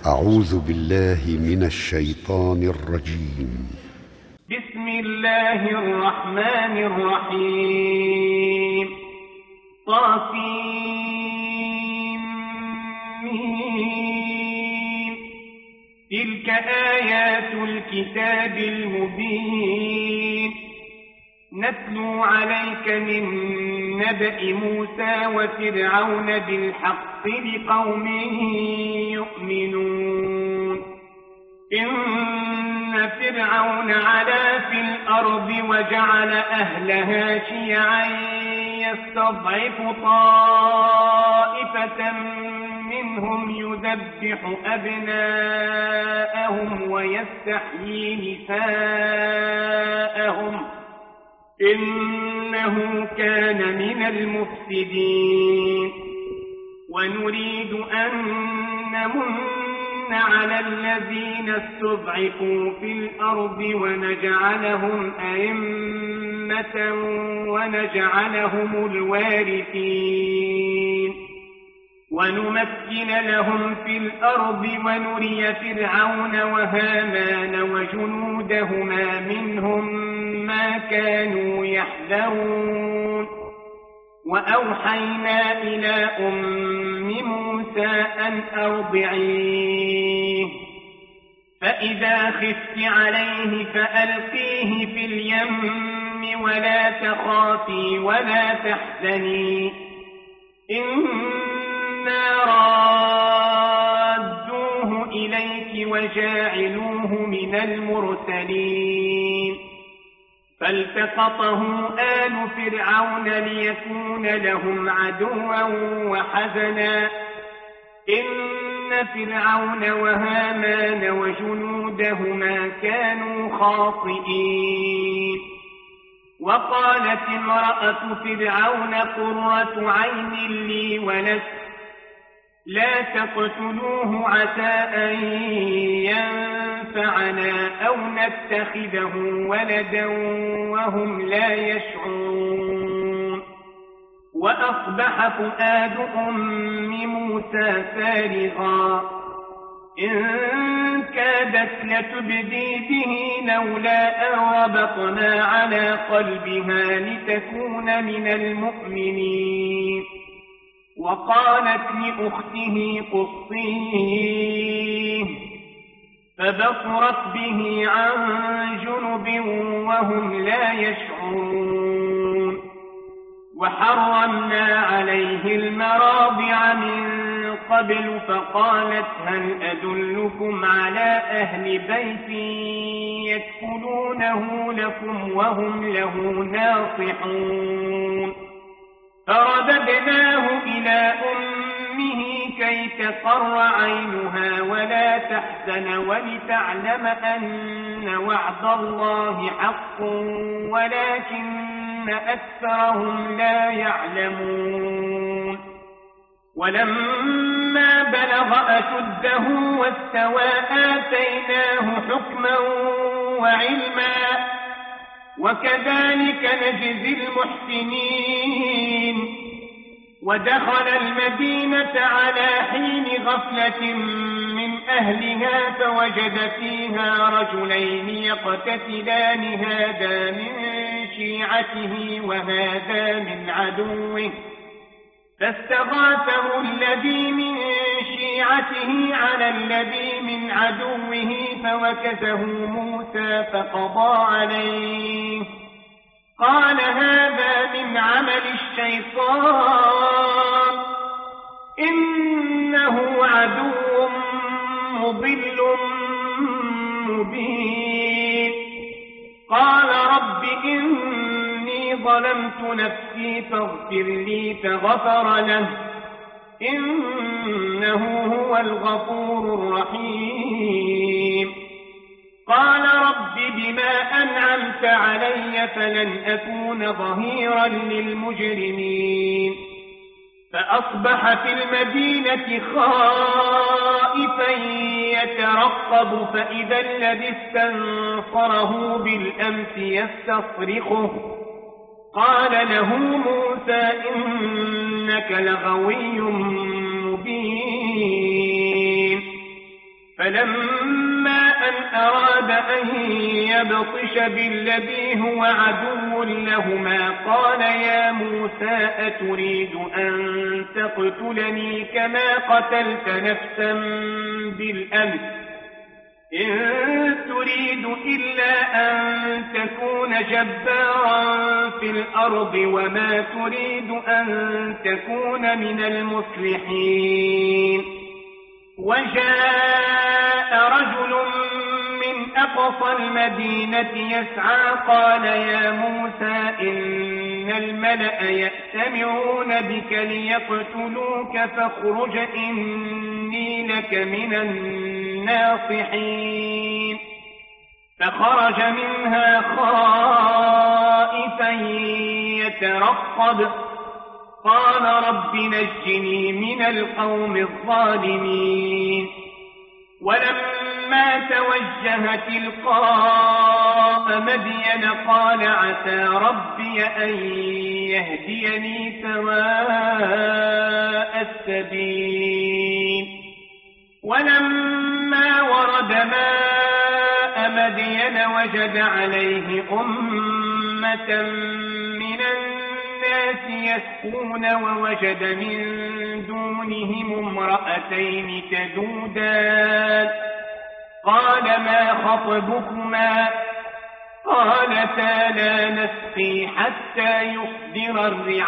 أعوذ بالله من الشيطان الرجيم. بسم الله الرحمن الرحيم. طاسيم. تلك آيات الكتاب المبين نتلو عليك من نبأ موسى وفرعون بالحق لقوم يؤمنون. إن فرعون علا في الأرض وجعل أهلها شيعا يستضعف طائفة منهم يذبح أبناءهم ويستحيي نساءهم إنه كان من المفسدين. ونريد أن نمن على الذين استضعفوا في الأرض ونجعلهم أئمة ونجعلهم الوارثين ونمكن لهم في الأرض ونري فرعون وهامان وجنودهما منهم ما كانوا يحذرون. وأوحينا إلى أم موسى أن أرضعيه فإذا خفت عليه فألقيه في اليم ولا تخافي ولا تحزني إنا رادوه إليك وجاعلوه من المرسلين. فالتقطه آل فرعون ليكون لهم عدوا وحزنا إن فرعون وهامان وجنودهما كانوا خاطئين. وقالت امرأة فرعون قرة عين لي ولك لا تقتلوه عسى أن ينفعنا أو نتخذه ولدا وهم لا يشعرون. وأصبح فؤاد أم موسى فارغا إن كادت لتبدي به لولا أن ربطنا على قلبها لتكون من المؤمنين. وقالت لأخته قصيه فبصرت به عن جنب وهم لا يشعرون. وحرمنا عليه المراضع من قبل فقالت هل أدلكم على أهل بيت يكفلونه لكم وهم له ناصحون. فرددناه إلى أمه كي تقر عينها ولا تحزن ولتعلم أن وعد الله حق ولكن أكثرهم لا يعلمون. ولما بلغ أشده واستوى آتيناه حكما وعلما وكذلك نجزي المحسنين. ودخل المدينة على حين غفلة من أهلها فوجد فيها رجلين يقتتلان هذا من شيعته وهذا من عدوه فاستغاثه الذي من شيعته على الذي من عدوه فوكزه موسى فقضى عليه قال هذا من عمل الشيطان إنه عدو مضل مبين. قال رب إني ظلمت نفسي فاغفر لي فغفر له إنه هو الغفور الرحيم. قال رب بما أنعمت علي فلن أكون ظهيرا للمجرمين. فأصبح في المدينة خائفا يترقب فإذا الذي استنصره بالأمس يستصرخه قال له موسى إنك لغوي مبين فلما أن أراد أن يبطش بالذي هو عدو لهما قال يا موسى أتريد أن تقتلني كما قتلت نفسا بالأمس إن تريد إلا أن تكون جبارا في الأرض وما تريد أن تكون من المصلحين وجاء رجل من أقصى المدينة يسعى قال يا موسى إن الملأ يأتمرون بك ليقتلوك فاخرج إني لك من الناصحين فخرج منها خائفا يترقب قال رب نجني من القوم الظالمين ولما توجه تلقاء مدين قال عسى ربي أن يهديني سواء السبيل ولما ورد ماء مدين وجد عليه أمة من الناس يسقون ووجد من دونهم امرأتين تذودان قال ما خطبكما قالتا لا نسقي حتى يصدر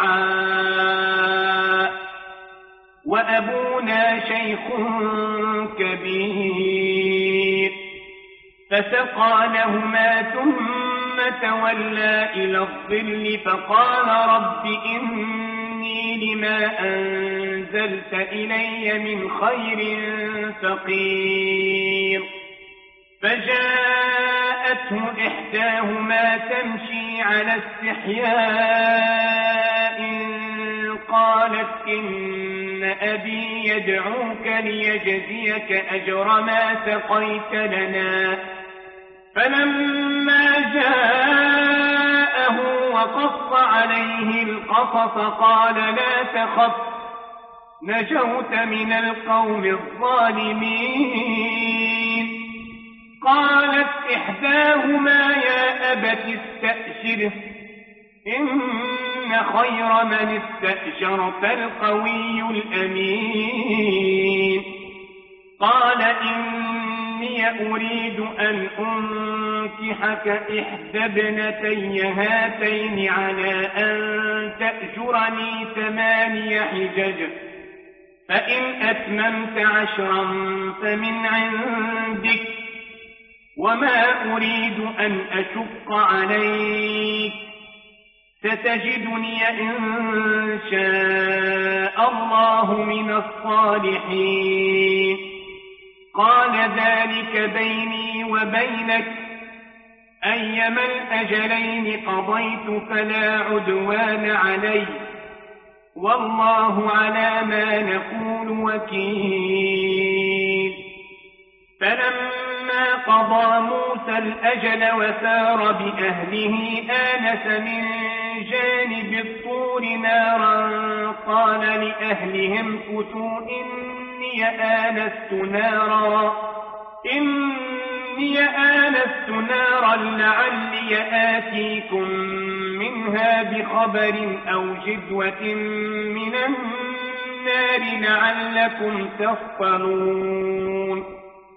الرعاء وأبونا شيخ كبير فسقى لهما ثم تولى إلى الظل فقال رب إني لما أنزلت إلي من خير فقير فجاءته إحداهما تمشي على استحياء قالت إن أبي يدعوك ليجزيك أجر ما سقيت لنا فلما جاءه وقص عليه القصص قال لا تخف نجوت من القوم الظالمين قالت إحداهما يا أبت استأجره إن خير من استأجرت القوي الأمين قال إني أريد أن أنكحك إحدى ابنتي هاتين على أن تأجرني 8 حجج فإن أتممت 10 فمن عندك وما أريد أن أشق عليك ستجدني إن شاء الله من الصالحين قال ذلك بيني وبينك أيما الأجلين قضيت فلا عدوان علي والله على ما نقول وكيل فلما قضى موسى الأجل وسار بأهله آنس من جانب الطور نارا قال لأهلهم كثوا إني آنست نارا لعلي آتيكم منها بخبر أو جذوة من النار لعلكم تصطلون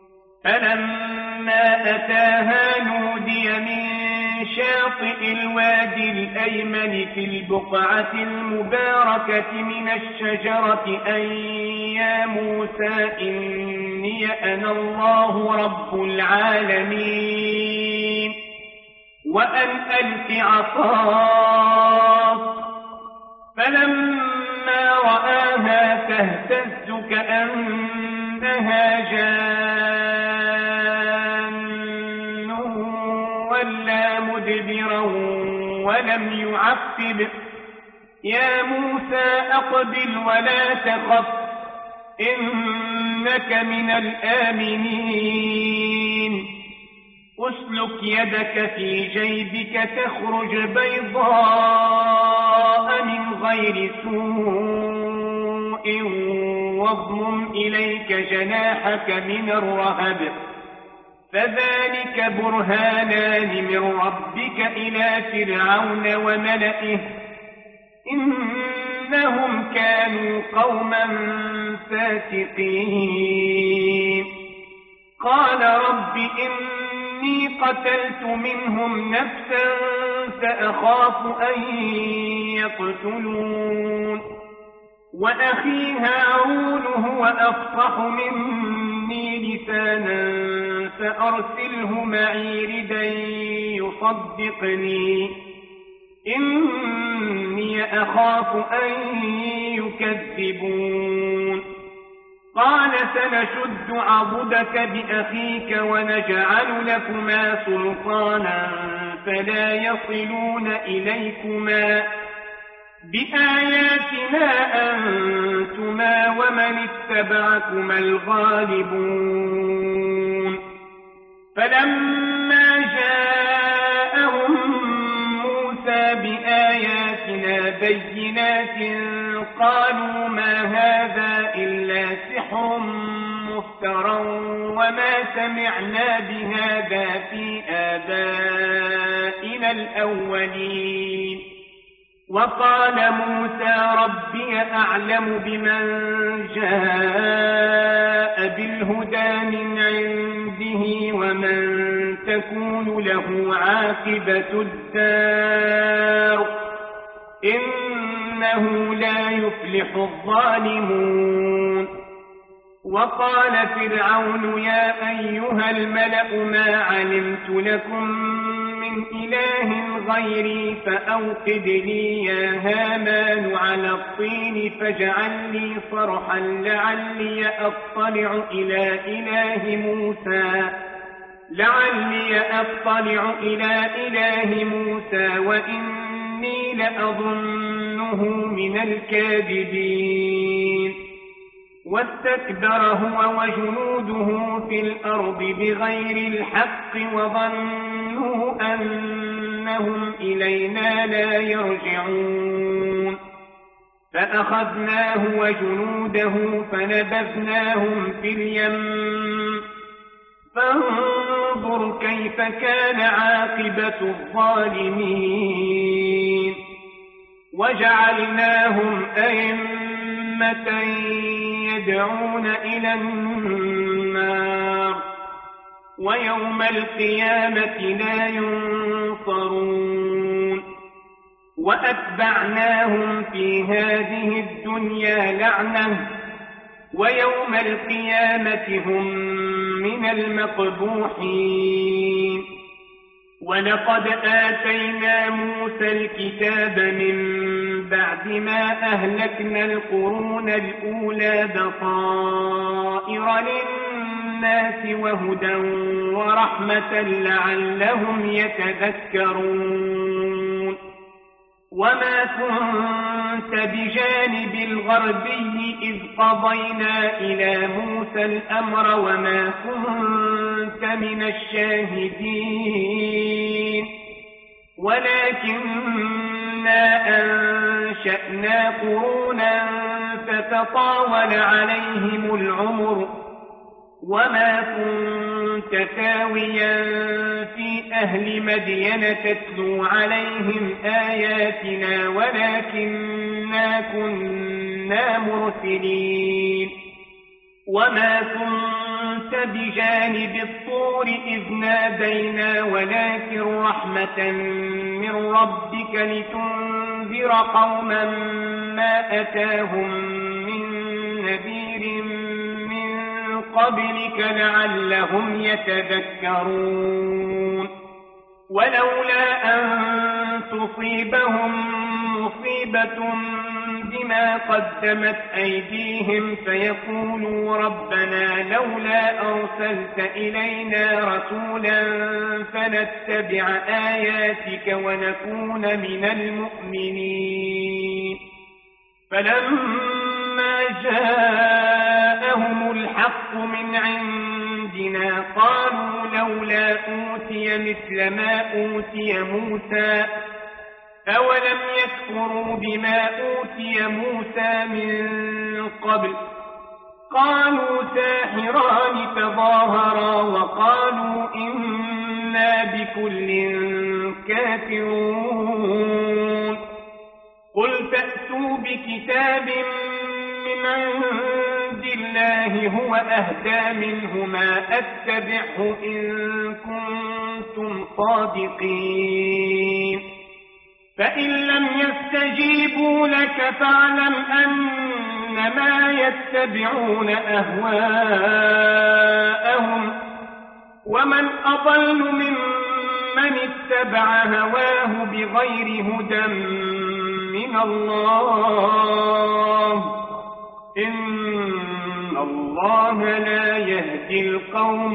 فلما أتاها نودي من شاطئ الوادي الأيمن في البقعة المباركة من الشجرة أن يا موسى إني أنا الله رب العالمين وأن ألق عصاك فلما رآها تهتز كأنها جان ولا مدبرا ولم يعقب يا موسى أقبل ولا تخف إنك من الآمنين أسلك يدك في جيبك تخرج بيضاء من غير سوء واضمم إليك جناحك من الرهب فذلك برهانان من ربك إلى فرعون وملئه إنهم كانوا قوما فاسقين قال رب إني قتلت منهم نفسا فأخاف أن يقتلون وأخي هارون هو أفصح مني لسانا فأرسله معي ردا يصدقني إني أخاف أن يكذبون قال سنشد عضدك بأخيك ونجعل لكما سلطانا فلا يصلون إليكما بآياتنا أنتما ومن اتبعكما الغالبون فلما جاءهم موسى بآياتنا بينات قالوا ما هذا إلا سحر مفترى وما سمعنا بهذا في آبائنا الأولين وقال موسى ربي أعلم بمن جاء بالهدى من عنده ومن تكون له عاقبة الدار إنه لا يفلح الظالمون وقال فرعون يا أيها الملأ ما علمت لكم من إله غيري فأوقد لي يا هامان على الطين فاجعل لي صرحا لعلي أطلع إلى إله موسى وإني لأظنه من الكاذبين واستكبر هو وجنوده في الأرض بغير الحق وظنوا أنهم إلينا لا يرجعون فأخذناه وجنوده فنبذناهم في اليم فانظر كيف كان عاقبة الظالمين وجعلناهم أئمة يدعون إلى النار ويوم القيامة لا ينصرون وأتبعناهم في هذه الدنيا لعنة ويوم القيامة هم من المقبوحين ولقد آتينا موسى الكتاب من بعد ما أهلكنا القرون الأولى بصائر للناس وهدى ورحمة لعلهم يتذكرون وما كنت بجانب الغربي إذ قضينا إلى موسى الأمر وما كنت من الشاهدين ولكننا أنشأنا قرونا فتطاول عليهم العمر وما كنت ثاويا في أهل مدين تتلو عليهم آياتنا ولكننا كنا مرسلين وما كنت بجانب الطور إذ نادينا ولكن رحمة من ربك لتنذر قوما ما أتاهم من نذير من قبلك لعلهم يتذكرون ولولا أن تصيبهم مصيبة بما قدمت أيديهم فيقولوا ربنا لولا أرسلت إلينا رسولا فنتبع آياتك ونكون من المؤمنين فلما جاءهم الحق من عندنا قالوا لولا أوتي مثل ما أوتي موسى أولم يكفروا بما أوتي موسى من قبل قالوا ساحران تظاهرا وقالوا إنا بكل كافرون قل فأتوا بكتاب من عند الله هو أهدى منهما أتبعه إن كنتم صادقين فإن لم يستجيبوا لك فاعلم أنما يتبعون أهواءهم ومن أضل ممن اتبع هواه بغير هدى من الله إن الله لا يهدي القوم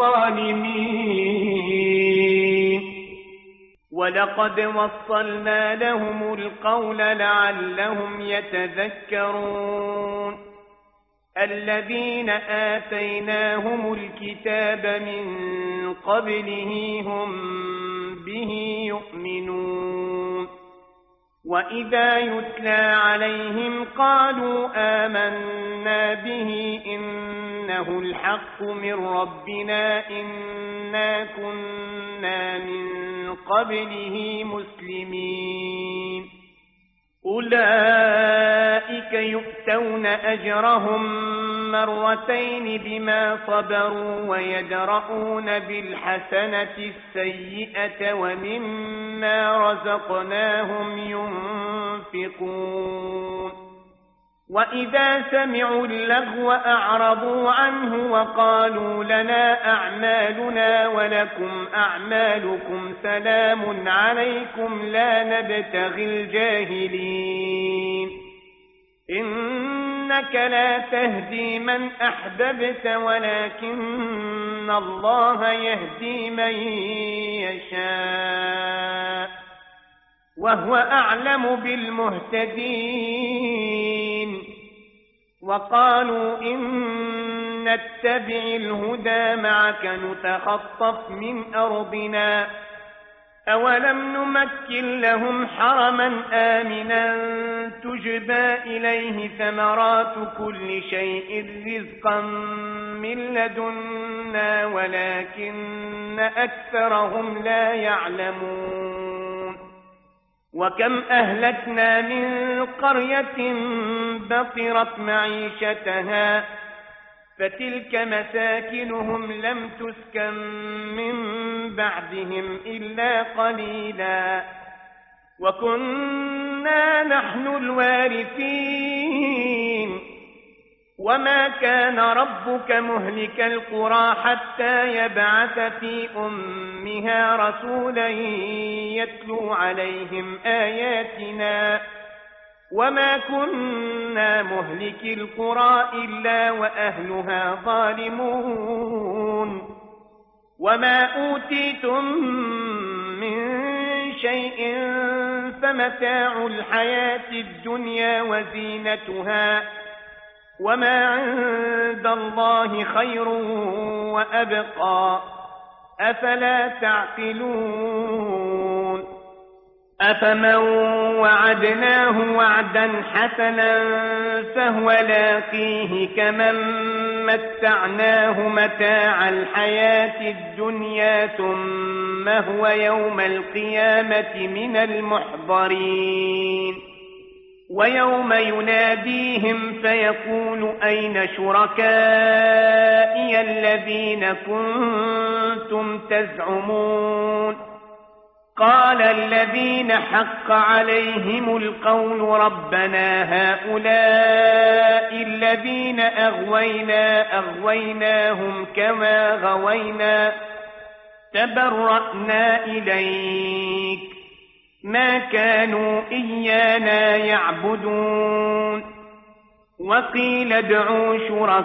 الظالمين ولقد وصلنا لهم القول لعلهم يتذكرون الذين آتيناهم الكتاب من قبله هم به يؤمنون وإذا يتلى عليهم قالوا آمنا به إنه الحق من ربنا إنا كنا من قبله مسلمين أولئك يؤتون أجرهم مرتين بما صبروا ويدرؤون بالحسنة السيئة ومما رزقناهم ينفقون وإذا سمعوا اللغو أعرضوا عنه وقالوا لنا أعمالنا ولكم أعمالكم سلام عليكم لا نبتغي الجاهلين إنك لا تهدي من أحببت ولكن الله يهدي من يشاء وهو أعلم بالمهتدين وقالوا إن نتبع الهدى معك نتخطف من أرضنا أولم نمكن لهم حرما آمنا تجبى إليه ثمرات كل شيء رزقا من لدنا ولكن أكثرهم لا يعلمون وكم أهلكنا من قرية بطرت معيشتها فتلك مساكنهم لم تسكن من بعدهم إلا قليلا وكنا نحن الوارثين وما كان ربك مهلك القرى حتى يبعث في أمها رسولا يتلو عليهم آياتنا وما كنا مهلك القرى إلا وأهلها ظالمون وما أوتيتم من شيء فمتاع الحياة الدنيا وزينتها وما عند الله خير وأبقى أفلا تعقلون أفمن وعدناه وعدا حسنا فهو لاقيه كمن متعناه متاع الحياة الدنيا ثم هو يوم القيامة من المحضرين ويوم يناديهم فيقول أين شركائي الذين كنتم تزعمون قال الذين حق عليهم القول ربنا هؤلاء الذين أغويناهم كما غوينا تبرأنا إليك ما كانوا إيانا يعبدون وقيل ادعوا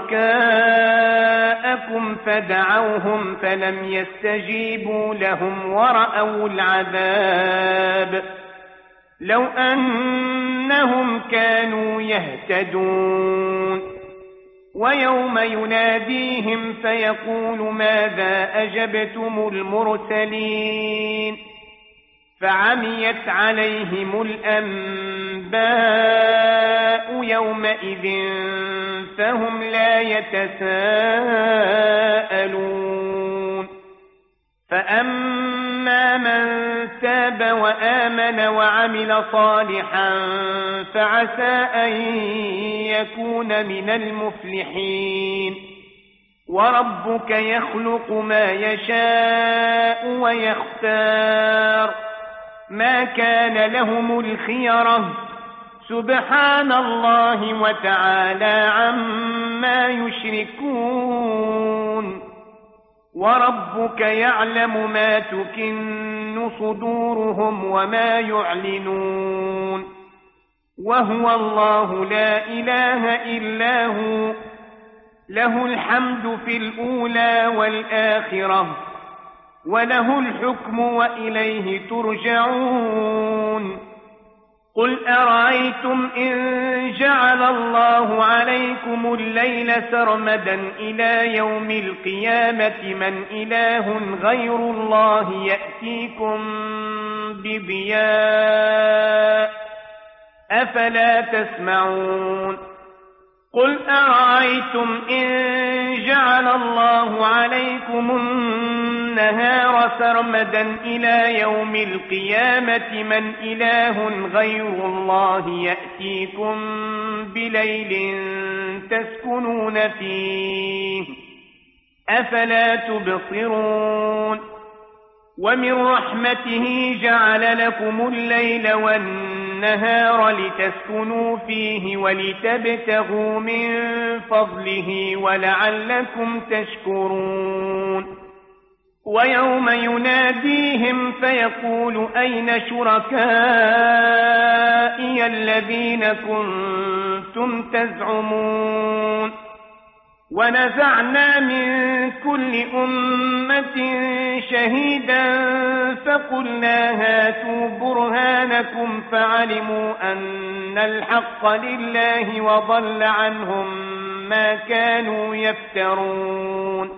شركاءكم فدعوهم فلم يستجيبوا لهم ورأوا العذاب لو أنهم كانوا يهتدون ويوم يناديهم فيقول ماذا أجبتم المرسلين فعميت عليهم الأنباء يومئذ فهم لا يتساءلون فأما من تاب وآمن وعمل صالحا فعسى أن يكون من المفلحين وربك يخلق ما يشاء ويختار ما كان لهم الخيرة سبحان الله وتعالى عما يشركون وربك يعلم ما تكن صدورهم وما يعلنون وهو الله لا إله إلا هو له الحمد في الأولى والآخرة وله الحكم وإليه ترجعون قل أرأيتم إن جعل الله عليكم الليل سرمدا إلى يوم القيامة من إله غير الله يأتيكم بضياء أفلا تسمعون قل أرأيتم إن جعل الله عليكم النهار سرمدا إلى يوم القيامة من إله غير الله يأتيكم بليل تسكنون فيه أفلا تبصرون ومن رحمته جعل لكم الليل والنهار لتسكنوا فيه ولتبتغوا من فضله ولعلكم تشكرون ويوم يناديهم فيقول أين شركائي الذين كنتم تزعمون ونزعنا من كل أمة شهيدا فقلنا هاتوا برهانكم فعلموا أن الحق لله وضل عنهم ما كانوا يفترون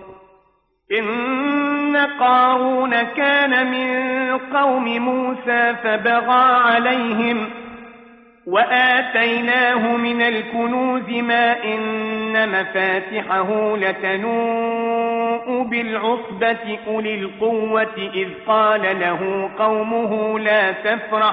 إن قارون كان من قوم موسى فبغى عليهم وآتيناه من الكنوز ما إن مفاتحه لتنوء بالعصبة أولي القوة إذ قال له قومه لا تفرح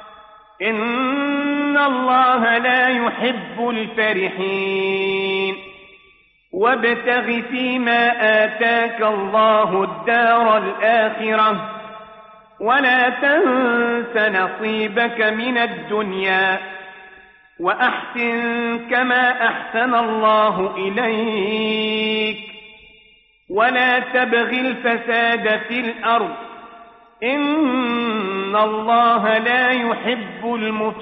إن الله لا يحب الفرحين وابتغ فيما آتاك الله الدار الآخرة ولا تنس نصيبك من الدنيا وأحسن كما أحسن الله إليك ولا تبغ الفساد في الأرض إن الله لا يحب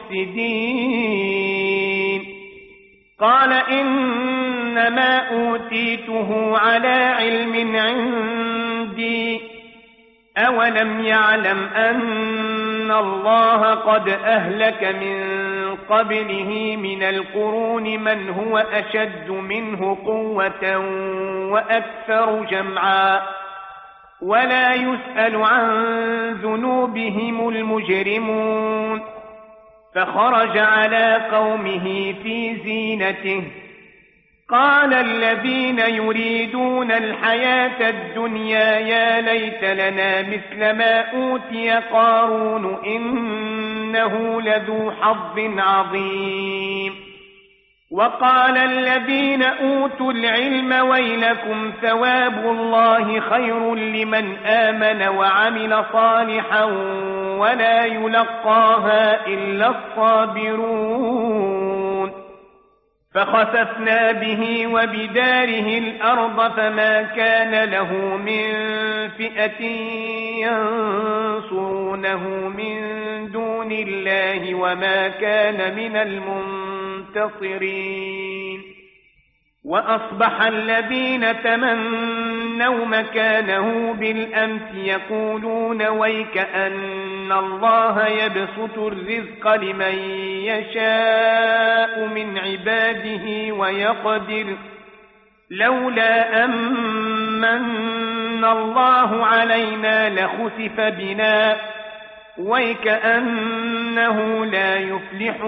المفسدين قال إنما أوتيته على علم عندي أولم يعلم أن الله قد أهلك من قبله من القرون من هو أشد منه قوة وأكثر جمعا ولا يسأل عن ذنوبهم المجرمون فخرج على قومه في زينته قال الذين يريدون الحياة الدنيا يا ليت لنا مثل ما أوتي قارون إنه لذو حظ عظيم وقال الذين أوتوا العلم ويلكم ثواب الله خير لمن آمن وعمل صالحا ولا يلقاها إلا الصابرون فخسفنا به وبداره الأرض فما كان له من فئة ينصرونه من دون الله وما كان من المنتصرين وأصبح الذين تمنوا مكانه بالأمس يقولون ويك أن الله يبسط الرزق لمن يشاء من عباده ويقدر لولا أمن الله علينا لخسف بنا ويكأنه لا يفلح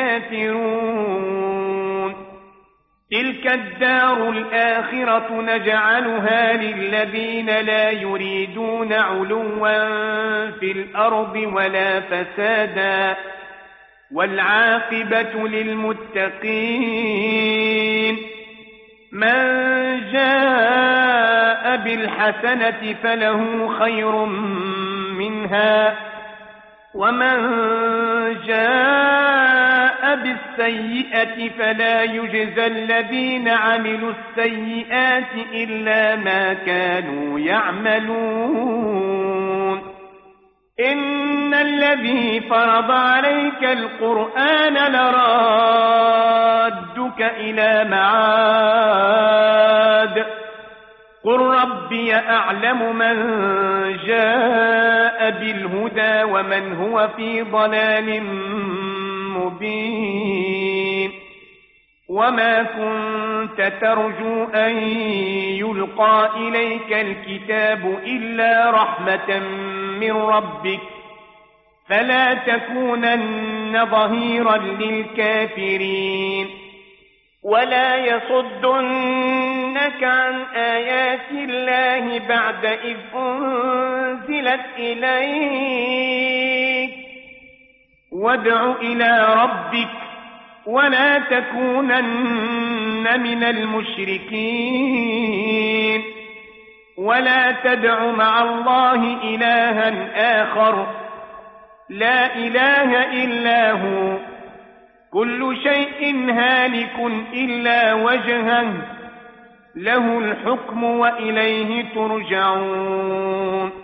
الكافرون. تلك الدار الآخرة نجعلها للذين لا يريدون علوا في الأرض ولا فسادا والعاقبة للمتقين. من جاء بالحسنة فله خير منها ومن جاء بالسيئة فلا يجزى الذين عملوا السيئات إلا ما كانوا يعملون. إن الذي فرض عليك القرآن لرادك إلى معاد قل ربي أعلم من جاء بالهدى ومن هو في ضلال مبين. وما كنت ترجو أن يلقى إليك الكتاب إلا رحمة من ربك فلا تكونن ظهيرا للكافرين. ولا يصدنك عن آيات الله بعد إذ أنزلت إليك وادع إلى ربك ولا تكونن من المشركين. ولا تدع مع الله إلها آخر لا إله إلا هو كل شيء هالك إلا وجهه له الحكم وإليه ترجعون.